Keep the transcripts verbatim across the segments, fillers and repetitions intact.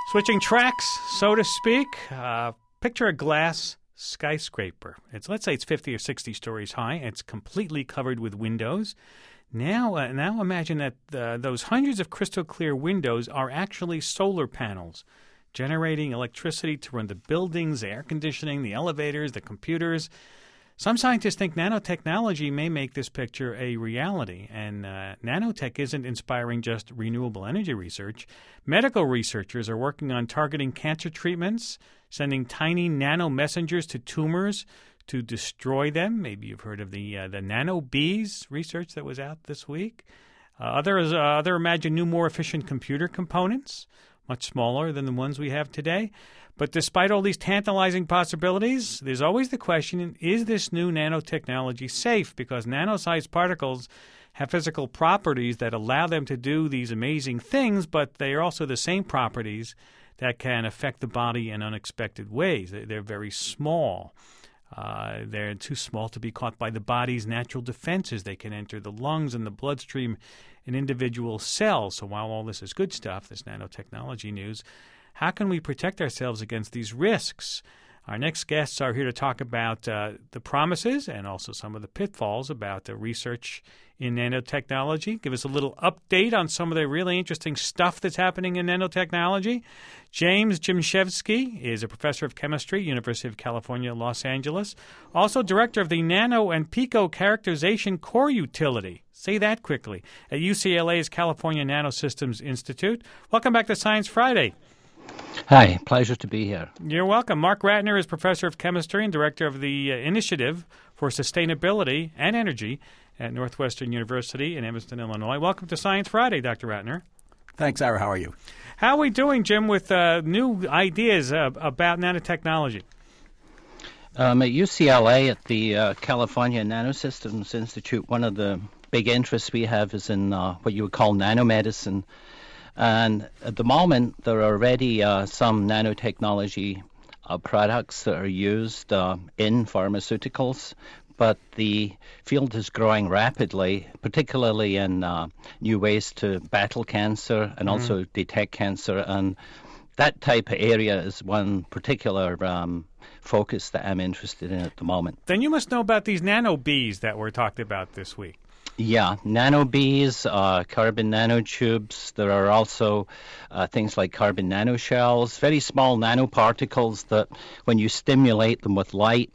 Switching tracks, so to speak. Uh, picture a glass skyscraper. It's let's say it's fifty or sixty stories high. It's completely covered with windows. Now, uh, now imagine that uh, those hundreds of crystal clear windows are actually solar panels, generating electricity to run the buildings, the air conditioning, the elevators, the computers. Some scientists think nanotechnology may make this picture a reality, and uh, nanotech isn't inspiring just renewable energy research. Medical researchers are working on targeting cancer treatments, sending tiny nano messengers to tumors to destroy them. Maybe you've heard of the uh, the nano bees research that was out this week. Uh, others, uh, other imagine new, more efficient computer components, much smaller than the ones we have today. But despite all these tantalizing possibilities, there's always the question, is this new nanotechnology safe? Because nano-sized particles have physical properties that allow them to do these amazing things, but they are also the same properties that can affect the body in unexpected ways. They're very small. Uh, they're too small to be caught by the body's natural defenses. They can enter the lungs and the bloodstream in individual cells. So while all this is good stuff, this nanotechnology news, how can we protect ourselves against these risks? Our next guests are here to talk about uh, the promises and also some of the pitfalls about the research in nanotechnology. Give us a little update on some of the really interesting stuff that's happening in nanotechnology. James Jimshevsky is a professor of chemistry, University of California, Los Angeles. Also director of the Nano and Pico Characterization Core Utility. Say that quickly. At U C L A's California Nanosystems Institute. Welcome back to Science Friday. Hi, pleasure to be here. You're welcome. Mark Ratner is professor of chemistry and director of the uh, Initiative for Sustainability and Energy at Northwestern University in Evanston, Illinois. Welcome to Science Friday, Doctor Ratner. Thanks, Ira. How are you? How are we doing, Jim, with uh, new ideas uh, about nanotechnology? Um, at U C L A, at the uh, California Nanosystems Institute, one of the big interests we have is in uh, what you would call nanomedicine. And at the moment, there are already uh, some nanotechnology uh, products that are used uh, in pharmaceuticals, but the field is growing rapidly, particularly in uh, new ways to battle cancer and also mm. detect cancer. And that type of area is one particular um, focus that I'm interested in at the moment. Then you must know about these nano bees that were talked about this week. Yeah, nano bees, uh, carbon nanotubes. There are also uh, things like carbon nanoshells, very small nanoparticles that when you stimulate them with light,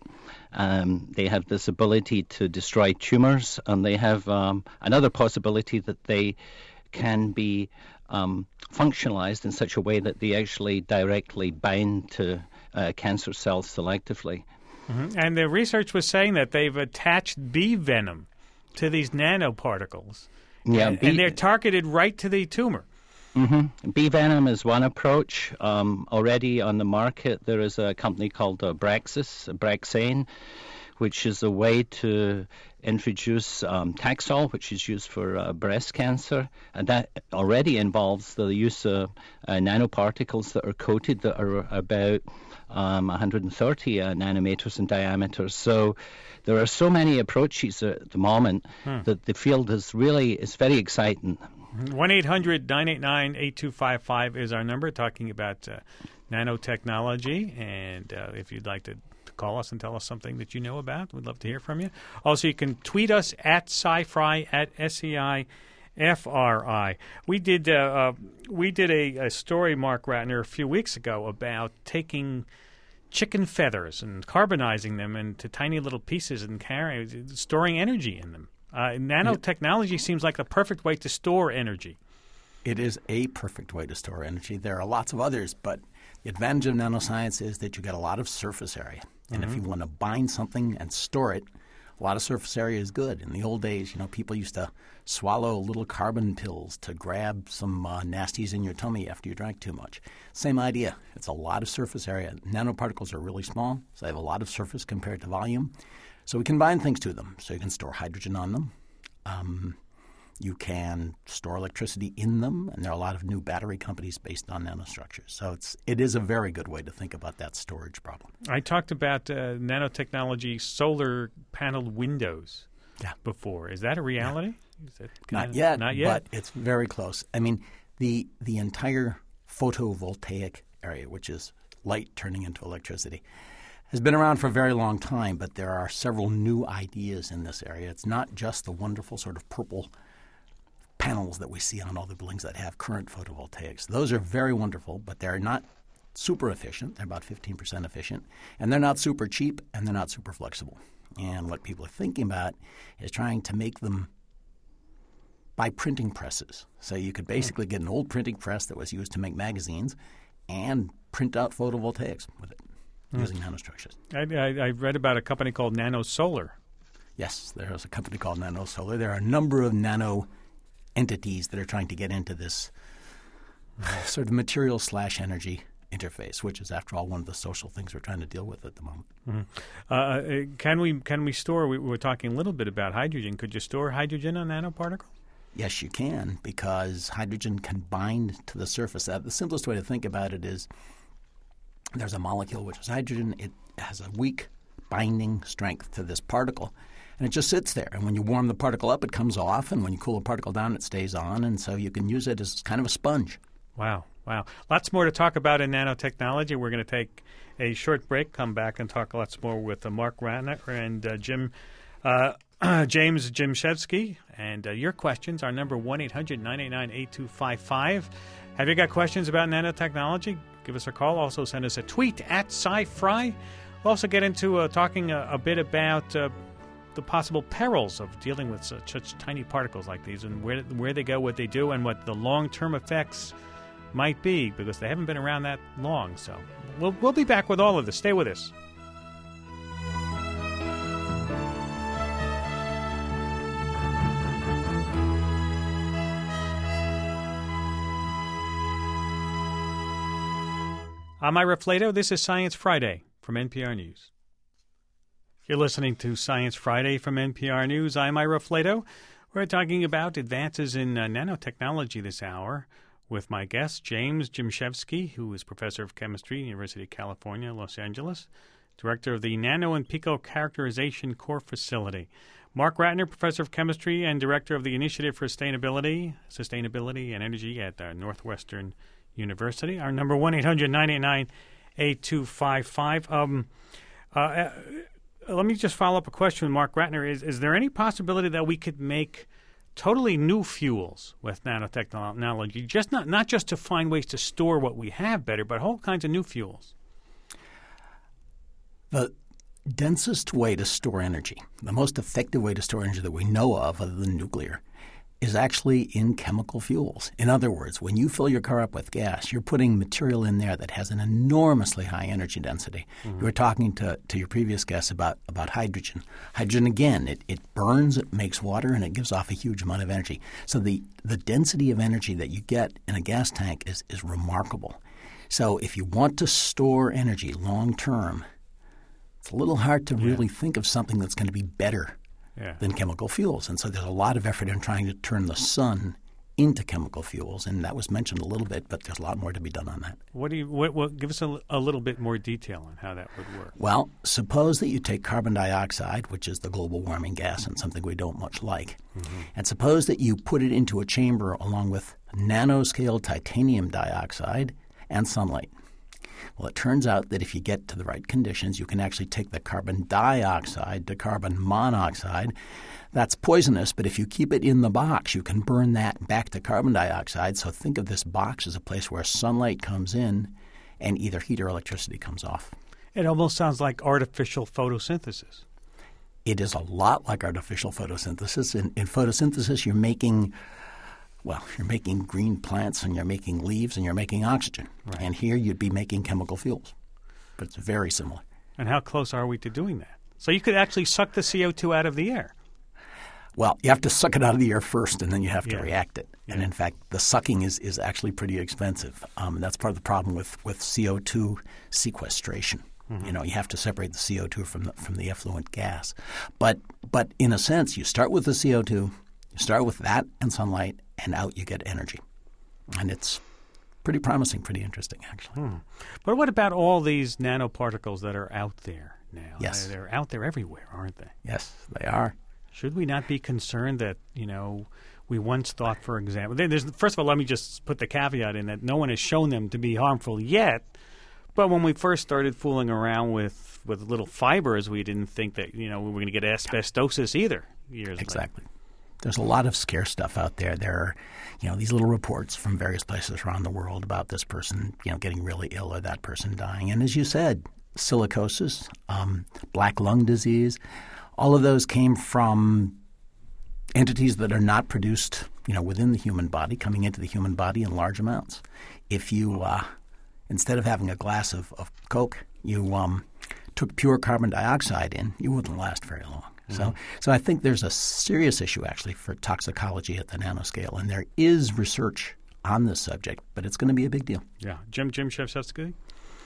um, they have this ability to destroy tumors, and they have um, another possibility that they can be um, functionalized in such a way that they actually directly bind to uh, cancer cells selectively. Mm-hmm. And the research was saying that they've attached bee venom to these nanoparticles, yeah, and, bee, and they're targeted right to the tumor. Mm-hmm. Bee venom is one approach. Um, already on the market, there is a company called uh, Braxis, Braxane, which is a way to introduce um, Taxol, which is used for uh, breast cancer, and that already involves the use of uh, nanoparticles that are coated that are about um, one hundred thirty uh, nanometers in diameter. So there are so many approaches at the moment hmm. that the field is really is very exciting. one eight hundred nine eight nine eight two five five is our number, talking about uh, nanotechnology. And uh, if you'd like to call us and tell us something that you know about, we'd love to hear from you. Also, you can tweet us at SciFri, at S E I F R I. We did, uh, uh, we did a, a story, Mark Ratner, a few weeks ago about taking chicken feathers and carbonizing them into tiny little pieces and carrying, storing energy in them. Uh, nanotechnology seems like the perfect way to store energy. It is a perfect way to store energy. There are lots of others, but the advantage of nanoscience is that you get a lot of surface area. And mm-hmm. if you want to bind something and store it, a lot of surface area is good. In the old days, you know, people used to swallow little carbon pills to grab some uh, nasties in your tummy after you drank too much. Same idea. It's a lot of surface area. Nanoparticles are really small, so they have a lot of surface compared to volume. So we can bind things to them. So you can store hydrogen on them. Um, you can store electricity in them, and there are a lot of new battery companies based on nanostructures. So it's it is a very good way to think about that storage problem. I talked about uh, nanotechnology solar panel windows yeah. before. Is that a reality? Yeah. Is that not yet, not yet, but it's very close. I mean, the the entire photovoltaic area, which is light turning into electricity, has been around for a very long time, but there are several new ideas in this area. It's not just the wonderful sort of purple panels that we see on all the buildings that have current photovoltaics. Those are very wonderful, but they're not super efficient. They're about fifteen percent efficient, and they're not super cheap, and they're not super flexible. And what people are thinking about is trying to make them by printing presses. So you could basically get an old printing press that was used to make magazines and print out photovoltaics with it mm. using nanostructures. I, I, I read about a company called NanoSolar. Yes, there's a company called NanoSolar. There are a number of nano entities that are trying to get into this sort of material slash energy interface, which is, after all, one of the social things we're trying to deal with at the moment. Mm-hmm. Uh, can we can we store? We were talking a little bit about hydrogen. Could you store hydrogen on nanoparticle? Yes, you can, because hydrogen can bind to the surface. Uh, the simplest way to think about it is there's a molecule, which is hydrogen. It has a weak binding strength to this particle, and it just sits there. And when you warm the particle up, it comes off, and when you cool the particle down, it stays on, and so you can use it as kind of a sponge. Wow. Wow. Lots more to talk about in nanotechnology. We're going to take a short break, come back and talk lots more with uh, Mark Ratner and uh, Jim uh, James Jimshevsky. And uh, your questions are number one eight hundred nine eight nine eight two five five. Have you got questions about nanotechnology? Give us a call. Also send us a tweet at SciFri. We'll also get into uh, talking a, a bit about uh, the possible perils of dealing with such, such tiny particles like these, and where where they go, what they do, and what the long-term effects might be, because they haven't been around that long. So we'll we'll be back with all of this. Stay with us. I'm Ira Flato. This is Science Friday from N P R News. You're listening to Science Friday from N P R News. I'm Ira Flato. We're talking about advances in uh, nanotechnology this hour with my guest, James Jimshevsky, who is professor of chemistry at the University of California, Los Angeles, director of the Nano and Pico Characterization Core Facility. Mark Ratner, professor of chemistry and director of the Initiative for Sustainability, Sustainability and Energy at uh, Northwestern University. Our number one eight hundred nine eight nine eight two five five. Um, uh, uh, let me just follow up a question with Mark Ratner. Is, is there any possibility that we could make totally new fuels with nanotechnology, just not, not just to find ways to store what we have better, but whole kinds of new fuels? The densest way to store energy, the most effective way to store energy that we know of other than nuclear, is actually in chemical fuels. In other words, when you fill your car up with gas, you're putting material in there that has an enormously high energy density. Mm-hmm. You were talking to, to your previous guest about, about hydrogen. Hydrogen, again, it, it burns, it makes water, and it gives off a huge amount of energy. So the, the density of energy that you get in a gas tank is, is remarkable. So if you want to store energy long term, it's a little hard to yeah. really think of something that's going to be better Yeah. than chemical fuels. And so there's a lot of effort in trying to turn the sun into chemical fuels, and that was mentioned a little bit, but there's a lot more to be done on that. What do you? What, what, give us a, a little bit more detail on how that would work. Well, suppose that you take carbon dioxide, which is the global warming gas and something we don't much like, mm-hmm. and suppose that you put it into a chamber along with nanoscale titanium dioxide and sunlight. Well, it turns out that if you get to the right conditions, you can actually take the carbon dioxide to carbon monoxide. That's poisonous, but if you keep it in the box, you can burn that back to carbon dioxide. So think of this box as a place where sunlight comes in and either heat or electricity comes off. It almost sounds like artificial photosynthesis. It is a lot like artificial photosynthesis. In, in photosynthesis, you're making... Well, you're making green plants and you're making leaves and you're making oxygen. Right. And here you'd be making chemical fuels. But it's very similar. And how close are we to doing that? So you could actually suck the C O two out of the air. Well, you have to suck it out of the air first and then you have to yeah. react it. Yeah. And in fact, the sucking is, is actually pretty expensive. Um, and that's part of the problem with, with C O two sequestration. Mm-hmm. You know, you have to separate the C O two from the, from the effluent gas. But but in a sense, you start with the C O two, you start with that and sunlight, and out you get energy. And it's pretty promising, pretty interesting, actually. Hmm. But what about all these nanoparticles that are out there now? Yes. They're out there everywhere, aren't they? Yes, they are. Should we not be concerned that, you know, we once thought, for example, there's, first of all, let me just put the caveat in that no one has shown them to be harmful yet. But when we first started fooling around with, with little fibers, we didn't think that, you know, we were going to get asbestosis either years Exactly. later. There's a lot of scare stuff out there. There are, you know, these little reports from various places around the world about this person, you know, getting really ill or that person dying. And as you said, silicosis, um, black lung disease, all of those came from entities that are not produced, you know, within the human body, coming into the human body in large amounts. If you uh, instead of having a glass of, of Coke, you um, took pure carbon dioxide in, you wouldn't last very long. Mm-hmm. So so I think there's a serious issue actually for toxicology at the nanoscale, and there is research on this subject, but it's going to be a big deal. Yeah. Jim, Jim Szewczewski?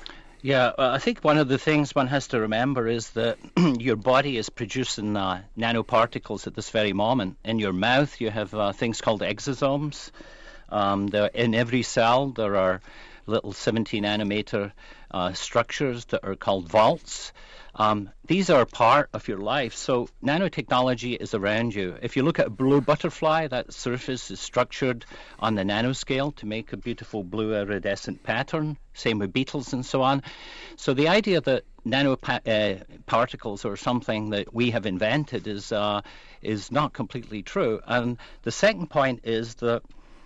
Yeah, well, I think one of the things one has to remember is that your body is producing uh, nanoparticles at this very moment. In your mouth, you have uh, things called exosomes. Um, in every cell, there are little seventy nanometer uh, structures that are called vaults. Um, these are part of your life. So nanotechnology is around you. If you look at a blue butterfly, that surface is structured on the nanoscale to make a beautiful blue iridescent pattern. Same with beetles and so on. So the idea that nanoparticles uh, are something that we have invented is uh, is not completely true. And the second point is that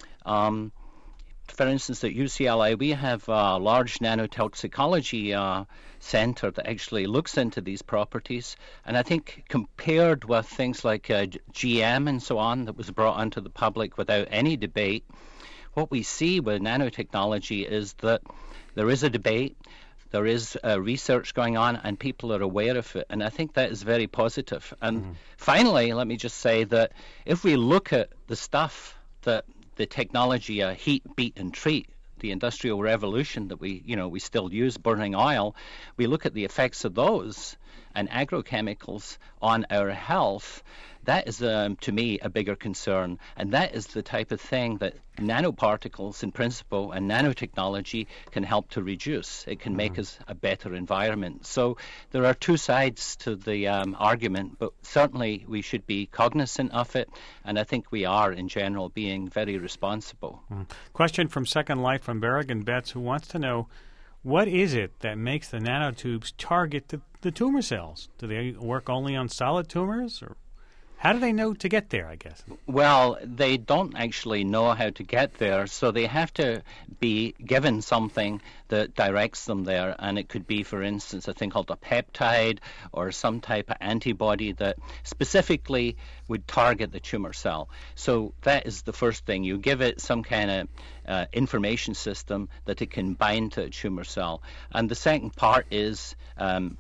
um, for instance, at U C L A, we have a large nanotoxicology uh, center that actually looks into these properties. And I think compared with things like uh, G M and so on that was brought onto the public without any debate, what we see with nanotechnology is that there is a debate, there is uh, research going on, and people are aware of it. And I think that is very positive. And mm-hmm. finally, let me just say that if we look at the stuff that the technology, uh, heat, beat, and treat, the industrial revolution that we, you know, we still use, burning oil, we look at the effects of those and agrochemicals on our health. That is, um, to me, a bigger concern. And that is the type of thing that nanoparticles, in principle, and nanotechnology can help to reduce. It can mm-hmm. make us a better environment. So there are two sides to the um, argument, but certainly we should be cognizant of it. And I think we are, in general, being very responsible. Mm-hmm. Question from Second Life from Berrigan Betts, who wants to know, what is it that makes the nanotubes target the, the tumor cells? Do they work only on solid tumors, or how do they know to get there, I guess? Well, they don't actually know how to get there, so they have to be given something that directs them there. And it could be, for instance, a thing called a peptide or some type of antibody that specifically would target the tumor cell. So that is the first thing. You give it some kind of uh, information system that it can bind to a tumor cell. And the second part is um,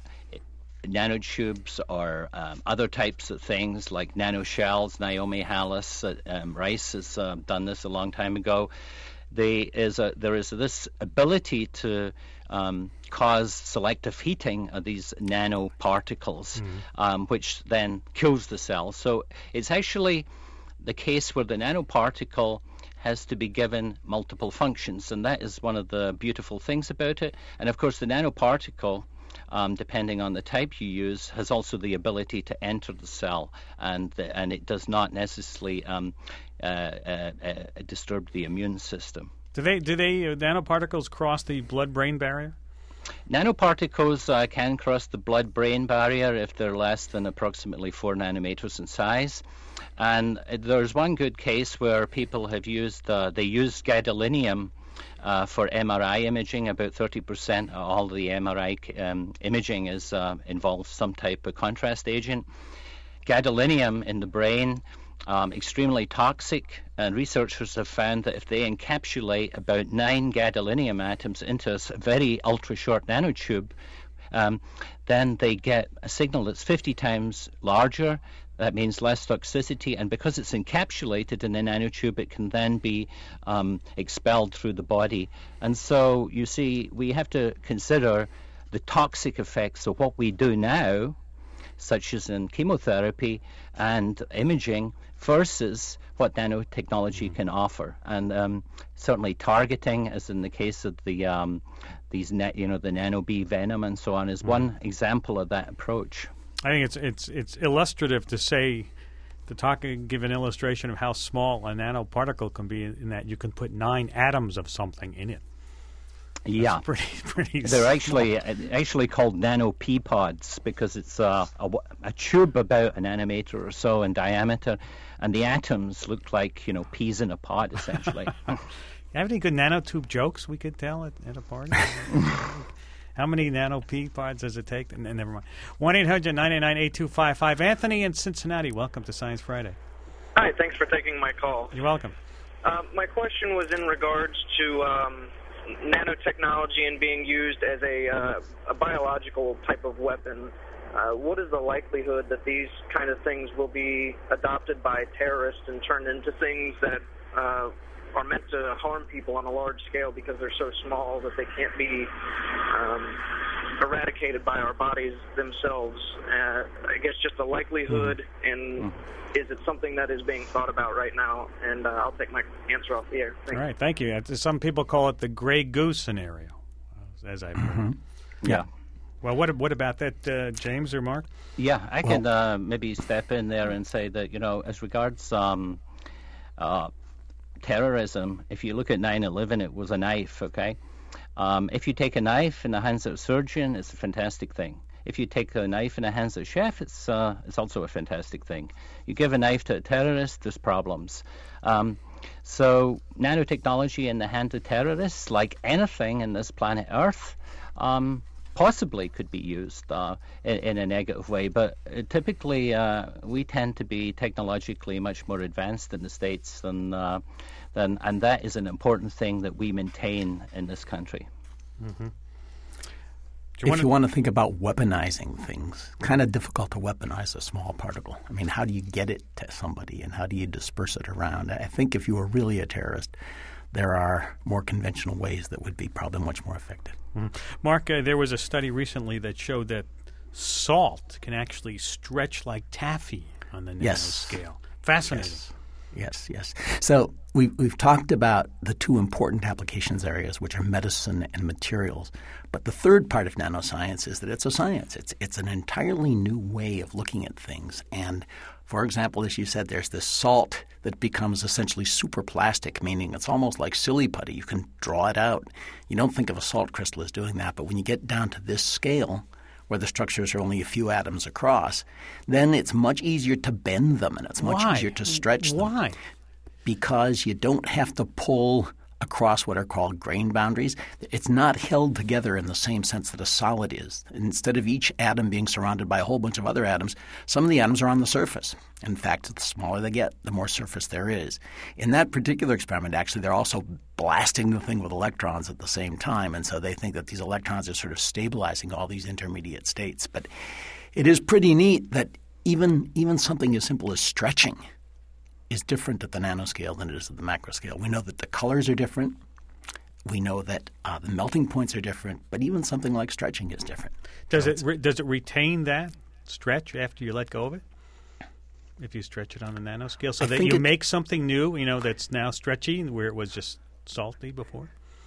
nanotubes or um, other types of things like nanoshells. Naomi Hallis at um, Rice has uh, done this a long time ago. They is a, there is this ability to um, cause selective heating of these nanoparticles, mm-hmm. um, which then kills the cell. So it's actually the case where the nanoparticle has to be given multiple functions, and that is one of the beautiful things about it. And of course, the nanoparticle, Um, depending on the type you use, has also the ability to enter the cell, and the, and it does not necessarily um, uh, uh, uh, disturb the immune system. Do they do they uh, nanoparticles cross the blood-brain barrier? Nanoparticles uh, can cross the blood-brain barrier if they're less than approximately four nanometers in size. And there's one good case where people have used uh, they used gadolinium Uh, for M R I imaging. About thirty percent of all the M R I um, imaging is uh, involves some type of contrast agent. Gadolinium in the brain, um, extremely toxic, and researchers have found that if they encapsulate about nine gadolinium atoms into a very ultra-short nanotube, um, then they get a signal that's fifty times larger. That means less toxicity, and because it's encapsulated in a nanotube, it can then be um, expelled through the body. And so, you see, we have to consider the toxic effects of what we do now, such as in chemotherapy and imaging, versus what nanotechnology can offer. And um, certainly targeting, as in the case of the um, these, na- you know, the nano-bee venom and so on, is one example of that approach. I think it's it's it's illustrative to say To talk, give an illustration of how small a nanoparticle can be, in that you can put nine atoms of something in it. Yeah, That's pretty, pretty. They're small. actually actually called nano pea pods because it's a, a, a tube about a nanometer or so in diameter, and the atoms look like, you know, peas in a pod, essentially. You have any good nanotube jokes we could tell at, at a party? How many nano pea pods does it take? And, and never mind. one eight hundred nine eight nine eight two five five. Anthony in Cincinnati, welcome to Science Friday. Hi, thanks for taking my call. You're welcome. Uh, my question was in regards to um, nanotechnology and being used as a, uh, a biological type of weapon. Uh, what is the likelihood that these kind of things will be adopted by terrorists and turned into things that uh, are meant to harm people on a large scale because they're so small that they can't be um, eradicated by our bodies themselves? Uh, I guess just the likelihood, and is it something that is being thought about right now? And uh, I'll take my answer off the air. Thank All you. right, thank you. Uh, Some people call it the gray goose scenario, as I've heard. Yeah. Well, what what about that, uh, James or Mark? Yeah, I can uh, maybe step in there and say that, you know, as regards um, uh, terrorism, if you look at nine eleven, it was a knife, okay? Um, if you take a knife in the hands of a surgeon, it's a fantastic thing. If you take a knife in the hands of a chef, it's uh, it's also a fantastic thing. You give a knife to a terrorist, there's problems. Um, so nanotechnology in the hand of terrorists, like anything in this planet Earth, um, possibly could be used uh, in, in a negative way, but uh, typically uh, we tend to be technologically much more advanced in the States than, uh, than and that is an important thing that we maintain in this country. Mm-hmm. If you, you want to think about weaponizing things, kind of difficult to weaponize a small particle. I mean, how do you get it to somebody and how do you disperse it around? I think if you were really a terrorist, there are more conventional ways that would be probably much more effective. Mm-hmm. Mark, uh, there was a study recently that showed that salt can actually stretch like taffy on the yes. nanoscale. Fascinating. Yes. Yes, yes. So we, we've talked about the two important applications areas, which are medicine and materials. But the third part of nanoscience is that it's a science. It's it's an entirely new way of looking at things. And, for example, as you said, there's this salt that becomes essentially superplastic, meaning it's almost like silly putty. You can draw it out. You don't think of a salt crystal as doing that, but when you get down to this scale, where the structures are only a few atoms across, then it's much easier to bend them and it's much Why? easier to stretch them. Why? Because you don't have to pull across what are called grain boundaries. It's not held together in the same sense that a solid is. Instead of each atom being surrounded by a whole bunch of other atoms, some of the atoms are on the surface. In fact, the smaller they get, the more surface there is. In that particular experiment, actually, they're also blasting the thing with electrons at the same time, and so they think that these electrons are sort of stabilizing all these intermediate states. But it is pretty neat that even even something as simple as stretching is different at the nanoscale than it is at the macro scale. We know that the colors are different. We know that uh, the melting points are different, but even something like stretching is different. Does so it re- does it retain that stretch after you let go of it? If you stretch it on the nanoscale, so I that think you it, make something new, you know, that's now stretchy where it was just salty before?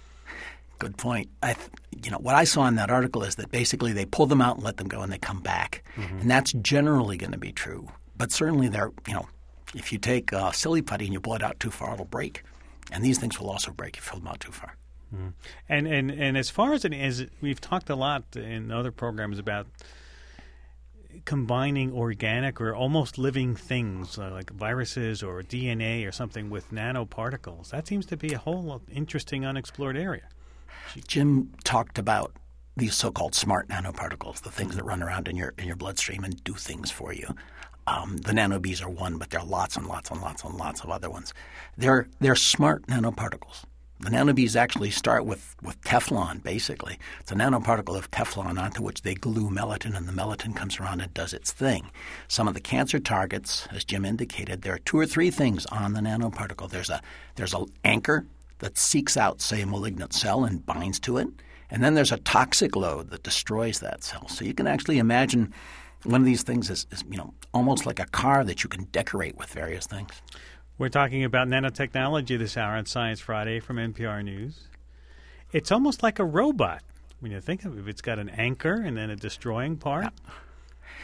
Good point. I th- you know, what I saw in that article is that basically they pull them out and let them go and they come back. Mm-hmm. And that's generally going to be true. But certainly they're, you know, if you take uh, silly putty and you blow it out too far, it'll break. And these things will also break if you pull them out too far. Mm. And, and and as far as it is, we've talked a lot in other programs about combining organic or almost living things uh, like viruses or D N A or something with nanoparticles. That seems to be a whole interesting unexplored area. Jim talked about these so-called smart nanoparticles, the things that run around in your in your bloodstream and do things for you. Um, the nanobees are one, but there are lots and lots and lots and lots of other ones. They're they're smart nanoparticles. The nanobees actually start with, with Teflon, basically. It's a nanoparticle of Teflon onto which they glue melatonin, and the melatonin comes around and does its thing. Some of the cancer targets, as Jim indicated, there are two or three things on the nanoparticle. There's a there's an anchor that seeks out, say, a malignant cell and binds to it. And then there's a toxic load that destroys that cell. So you can actually imagine one of these things is, is, you know, almost like a car that you can decorate with various things. We're talking about nanotechnology this hour on Science Friday from N P R News. It's almost like a robot when you think of it. It's got an anchor and then a destroying part. Yeah.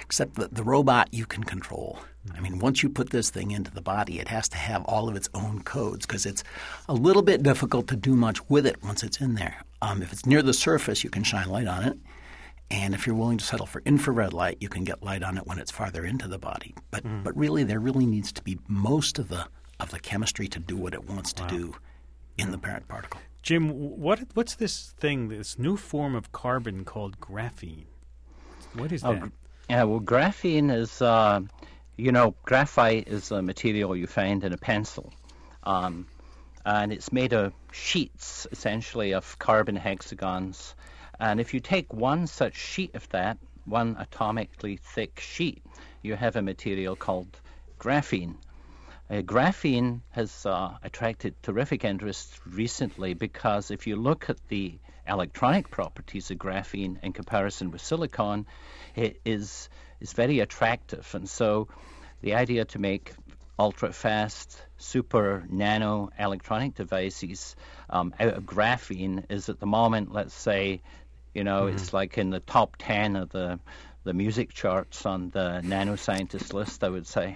except that the robot you can control. I mean, once you put this thing into the body, it has to have all of its own codes because it's a little bit difficult to do much with it once it's in there. Um, if it's near the surface, you can shine light on it. And if you're willing to settle for infrared light, you can get light on it when it's farther into the body. But mm. but really, there really needs to be most of the of the chemistry to do what it wants to wow. do in the parent particle. Jim, what what's this thing, this new form of carbon called graphene? What is that? Oh, yeah, well, graphene is, uh, you know, graphite is a material you find in a pencil. Um, and it's made of sheets, essentially, of carbon hexagons. And if you take one such sheet of that, one atomically thick sheet, you have a material called graphene. Uh, graphene has uh, attracted terrific interest recently because if you look at the electronic properties of graphene in comparison with silicon, it is, is very attractive. And so the idea to make ultra-fast, super nano electronic devices um, out of graphene is at the moment, let's say, you know, mm-hmm. it's like in the top ten of the, the music charts on the nanoscientist list, I would say.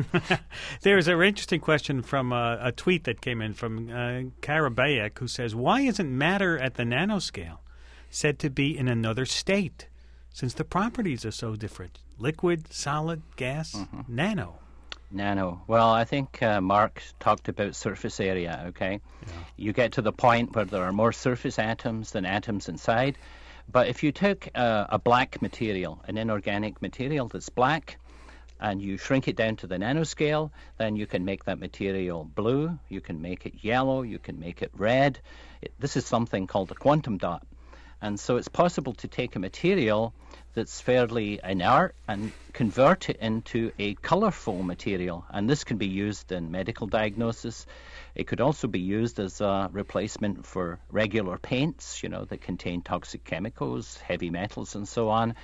There's an interesting question from uh, a tweet that came in from uh, Karabayek, who says, why isn't matter at the nanoscale said to be in another state, since the properties are so different? Liquid, solid, gas, mm-hmm. nano. Nano. Well, I think uh, Mark talked about surface area, okay? Yeah. You get to the point where there are more surface atoms than atoms inside. But if you took uh, a black material, an inorganic material that's black, and you shrink it down to the nanoscale, then you can make that material blue, you can make it yellow, you can make it red. It, this is something called a quantum dot. And so it's possible to take a material that's fairly inert and convert it into a colorful material. And this can be used in medical diagnosis. It could also be used as a replacement for regular paints, you know, that contain toxic chemicals, heavy metals, and so on.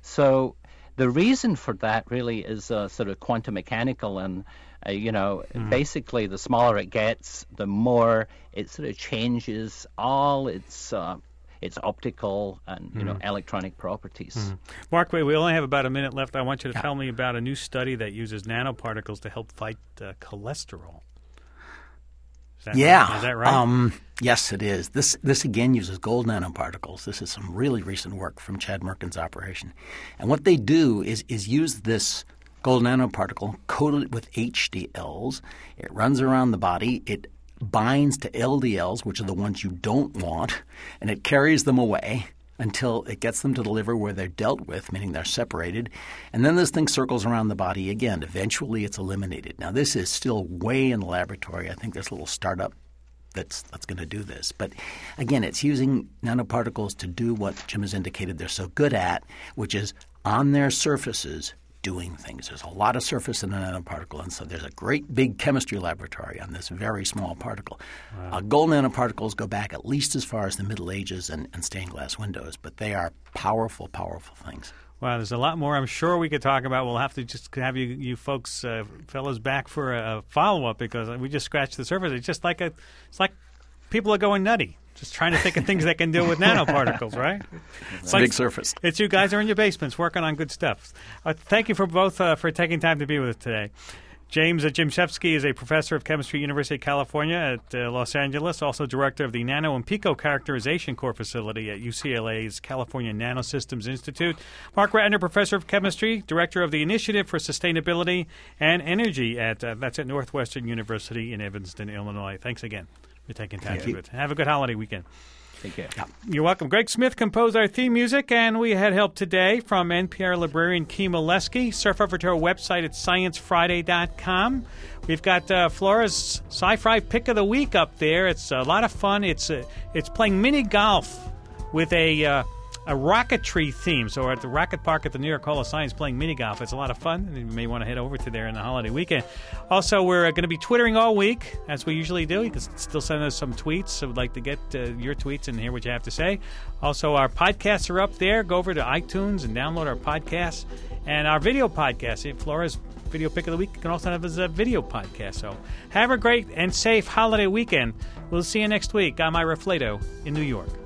So the reason for that really is uh, sort of quantum mechanical, and uh, you know, mm. basically the smaller it gets, the more it sort of changes all its uh, its optical and you mm. know electronic properties. Mm. Mark, we only have about a minute left. I want you to yeah. tell me about a new study that uses nanoparticles to help fight uh, cholesterol. Is that yeah. right? Is that right? Um, yes, it is. This this again uses gold nanoparticles. This is some really recent work from Chad Merkin's operation. And what they do is is use this gold nanoparticle coated with H D Ls. It runs around the body. It binds to L D Ls, which are the ones you don't want, and it carries them away until it gets them to the liver where they're dealt with, meaning they're separated. And then this thing circles around the body again. Eventually it's eliminated. Now, this is still way in the laboratory. I think there's a little startup that's that's going to do this. But again, it's using nanoparticles to do what Jim has indicated they're so good at, which is on their surfaces doing things. There's a lot of surface in a nanoparticle, and so there's a great big chemistry laboratory on this very small particle. Wow. Uh, gold nanoparticles go back at least as far as the Middle Ages and, and stained glass windows, but they are powerful, powerful things. Wow, there's a lot more I'm sure we could talk about. We'll have to just have you, you folks, uh, fellows, back for a, a follow-up because we just scratched the surface. It's just like a, it's like people are going nutty. Just trying to think of things they can do with nanoparticles, right? It's, it's like, a big surface. It's you guys are in your basements working on good stuff. Uh, thank you for both uh, for taking time to be with us today. James Jimshevsky is a professor of chemistry at University of California at uh, Los Angeles, also director of the Nano and Pico Characterization Core facility at U C L A's California Nanosystems Institute. Mark Ratner, professor of chemistry, director of the Initiative for Sustainability and Energy at uh, that's at Northwestern University in Evanston, Illinois. Thanks again for taking time to do it. Have a good holiday weekend. Take care. Yeah. You're welcome. Greg Smith composed our theme music, and we had help today from N P R librarian Keem Oleski. Surf over to our website at science friday dot com. We've got uh, Flora's Sci-Fi Pick of the Week up there. It's a lot of fun. It's uh, it's playing mini golf with a uh, a rocketry theme. So we're at the Rocket Park at the New York Hall of Science playing mini golf. It's a lot of fun, and you may want to head over to there in the holiday weekend. Also, we're uh, going to be Twittering all week, as we usually do. You can still send us some tweets. So we'd like to get uh, your tweets and hear what you have to say. Also, our podcasts are up there. Go over to iTunes and download our podcasts. And our video podcast, Flora's Video Pick of the Week, you can also have as a video podcast. So have a great and safe holiday weekend. We'll see you next week. I'm Ira Flato in New York.